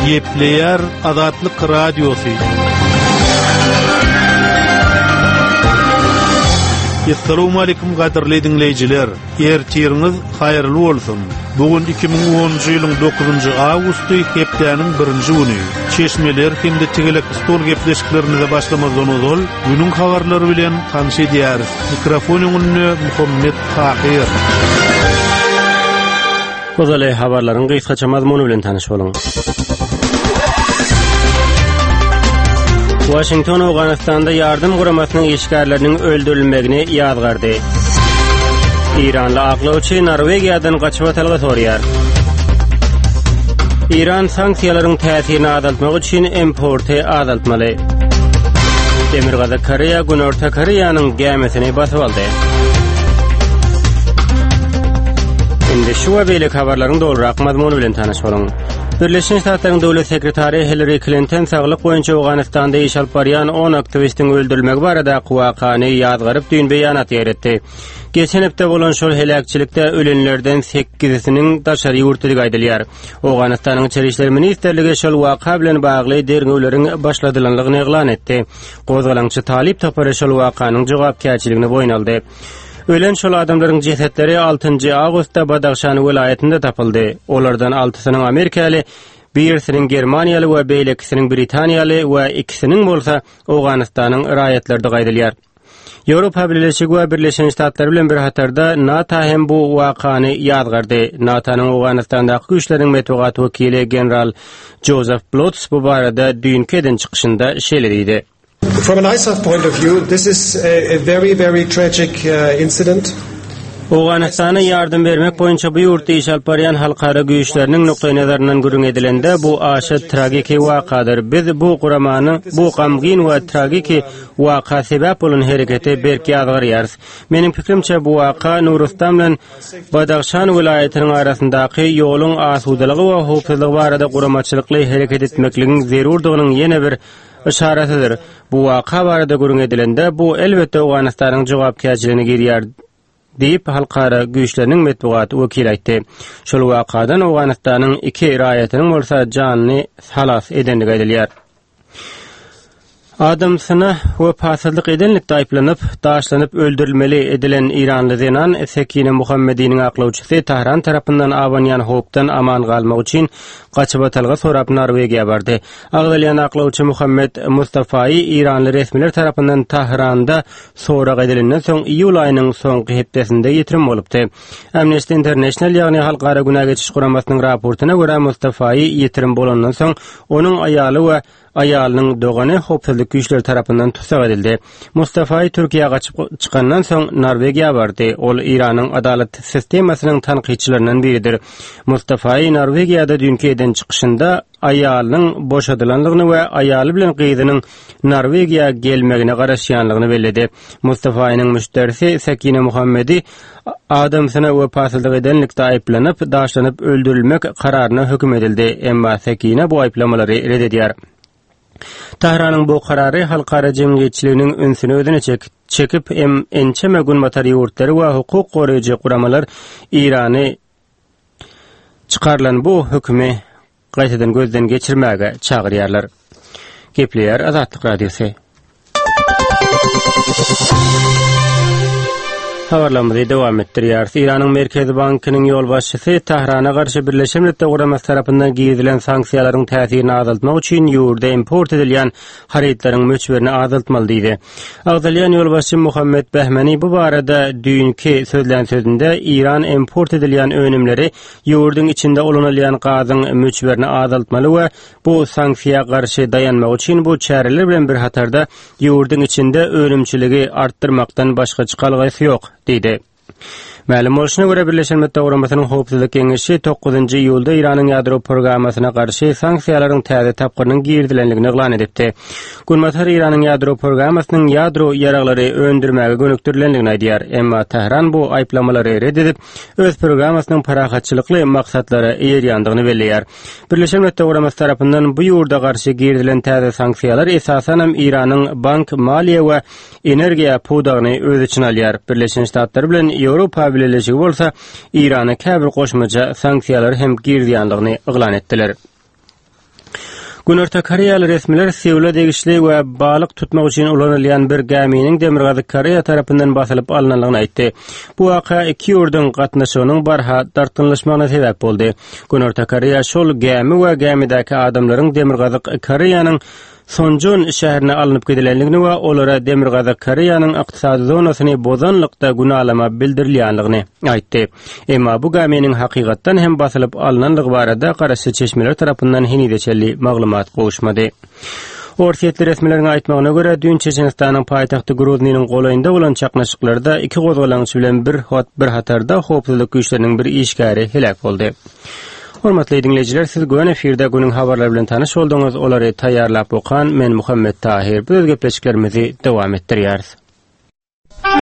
Gepleyer Azatlyk Radiosu. Assalamu alaykum gaderli dinleyijiler. Ertiriniz hayrly bolsun. Bugün 2010-njy ýylyň 9-njy awgusty hepdeniň 1-nji güni. Çeşmeler hemde tegelek stol gepleşiklerine başlamazdan ozal, günüň habarlary bilen tanşy edýäris. Mikrofonyň önünde Muhammed Tahir. Ozale habarlaryň gysgaça mazmuny bilen tanyş boluň. Washington Awganistanda yardım guramasynyň işgärleriniň öldürilmegini ýazgardy. İranly aklawçy Norwegiýadan gaçyp atalga sorýar. İran sanksiýalaryň täsirini azaltmak üçin importy azaltmaly. Demirgaza Koreýa Günorta Koreýanyň gämesini basyp aldy. Indi şu we beýle habarlaryň dolrak mazmuny bilen tanyş boluň. Birleşmiş Ştatlaryň döwlet sekretary Hillary Clinton saglyk boýunça Awganistanda iş alyp barýan 10 aktivistiň öldürilmegi barada wakaany ýazgaryp düýn beýanat ýeretdi. Geçen hepde bolan şol helakçilikde ölenlerden 8-siniň daşary ýurtdygy aýdylýar. Awganistanyň içeri işler ministerligi şol waka bilen bagly dergewleriň başladylanlygyny eglan etdi. Gozgalançy Talip Tapara şol wakanyň jogapkärçiligini boýun aldy. Ölen şol adamlaryň jesetleri 6-njy awgustda Badaxşan welaýetinde tapyldy. Olardan 6-synyň Amerikaly, 1-siniň Germaniýaly we beýlekisiniň Britaniýaly we 2-siniň bolsa Awganistanyň raýatlardy gaýdylýar. Ýewropa Birleşigi we Birleşmiş Ştatlary bilen bir hatarda NATO hem bu wakany ýazgardy. NATO'nyň Awganistandaky güýçleriň metbuat wekili general Joseph Blotz bu barada düýnki eden çykyşynda şeýle diýdi. From an ISAF point of view, this is a very tragic incident. Awganistana yardım bermek boýunça bu ýurtda iş alyp barýan halkara güýçleriniň nokta nazaryndan görüň edilende bu aşy tragik wakadyr. Biz bu guramany, bu gamgyn we tragik waka sebäp bolan hereketi berki ýazgarýarys. Meniň pikrimçe bu waka Nurustan bilen Badaxşan welaýetiniň arasyndaky ýoluň asudalygy we howpsuzlygy barada guramaçylykly hereket etmekligiň zerurdygynyň ýene bir işaretidir. Bu waka barada görüň edilende bu elbetde Awganistanyň jogapkärçiligine girýär diýip halkara güýçleriniň metbuat wekili aýtdy. Şol wakadan Awganistanyň 2 raýatynyň bolsa janyny halas edenligi aýdylýar. Adamsyna we pasyzlyk edenlikde aýplanyp, daşlanyp öldürilmeli edilen İranly Zenan Sekine Muhammediň aklawçysy Tahran tarapyndan awanýan howpdan aman galmak üçin gaçyp atalga sorap Norwegiýa bardy. Agdalýan aklawçy Muhammed Mustafaý İranly resmiler tarapyndan Tahranda sorak edilenden soň iýul aýynyň soňky hepdesinde ýetirim bolupdy. Amnesty International ýagny halkara günah geçiş guramasynyň raportyna görä Mustafaý ýetirim bolandan soň onuň aýaly we aýalynyň dogany howpsuzlyk güýçleri tarapyndan tutsak edildi. Mustafaý Türkiýe gaçyp çykandan soň Norwegiýa bardy. Ol İranyň adalet sistemasynyň tanqyçylarinden biridir. Mustafaý Norwegiýada düňki eden çykyşynda aýalynyň boşadylanlygyny we aýaly bilen gyzynyň Norwegiýa gelmegine garaşýanlygyny bellidi. Mustafaýynyň müşterisi Sekine Muhammedi adamsyna we pasyzlyk edenlikde aýplanyp, daşlanyp öldürilmek kararyna hökm edildi. Emma Sekine bu aýplamalary reddedýär. Tahranyň bu karary halkara jemgyýetçiliginiň önsüne ödüne çekip ençeme günmatary ýurtlary we hukuk goraýjy guramalar Irany çykarlan bu hökmi gaýtadan gözden geçirmäge çagyrýarlar. Gepleýär Azatlyk Radiosu. Habarlarymyzy dowam etdirýär. İranyň Merkezi Bankynyň ýol başçysy Tahrana garşy Birleşmiş Milletler Guramasy tarapyndan giýilen sanksiýalaryň täsirini azaltmak üçin ýurda import edilýän harytlaryň möçberini azaltmaly diýdi. Agdalýan ýol başçy Muhammed Behmani bu barada düýnki sözlän sözünde İran import edilýän önümleri ýurdyň içinde ulanylýan gazyň möçberini azaltmaly we bu sanksiýa garşy dayanmak üçin bu çäreler bilen bir hatarda ýurdyň içinde önümçiligi artdyrmakdan başga çykalgasy ýok diýdi. Ma'lum bolşuna görä Birleşmiş Milletler Guramasynyň howpsuzlyk keňeşi 9-njy ýylda Iranyň ýadro programasyna garşy sanksiýalaryň täze tapgyrynyň girdilenligini eglan edipdi. Guramatar Iranyň ýadro programasynyň ýadro ýaraglary öndürmäge gönükdirilenligini aýdýar. Emma Tehran bu aýplamalary reddedip, öz programasynyň parahatçylykly maksatlary ýerýändigini belleýär. Birleşmiş Milletler Guramasy tarapyndan bu ýurda garşy girdilen täze sanksiýalar esasen hem Iranyň bank, maliýe we energiýa pudagyny öz içine alýar. Birleşmiş Ştatlar bilen Ýewropa Birleşigi bolsa Irana käbir goşmaja sanksiýalar hem girdiýänligini eglan etdiler. Günörtä Koreýaly resmiler Seul'a degişli we balyk tutmak üçin ulanylýan bir geminiň Demirgazy Koreýa tarapyndan basylyp alynanlygyny aýtdy. Bu waka iki ýurdun gatnaşygynyň barha dartynlaşmagyna sebäp boldy. Günörtä Koreýa şol gemi we gemidäki adamlaryň Demirgazy Koreýanyň Sonjun şäherine alınıp gidilenligini we olara Demirgazy Koreýanyň ykdysady zonasyny bozanlykda günalama bildirilýänligini aýtdy. Emma bu geminiň hakykatdan hem basylyp alynanlygy barada garaşy çeşmeler tarapyndan henideçelli maglumat gowuşmady. Orsiýetli resmileriniň aýtmagyna görä, dün Çeçenistanyň paýtagty Groznyň golaýynda bolan çaknaşyklarda iki gozgalançy bilen bir hatarda howpsuzlyk güýçleriniň bir işgäri helak boldy. Hormatly dinleyijiler, siz göň efirde günüň habarlary bilen tanyş boldyňyz. Olary taýýarlap okan men Muhammed Tahir. Bu gepleşiklerimizi dowam etdirýäris.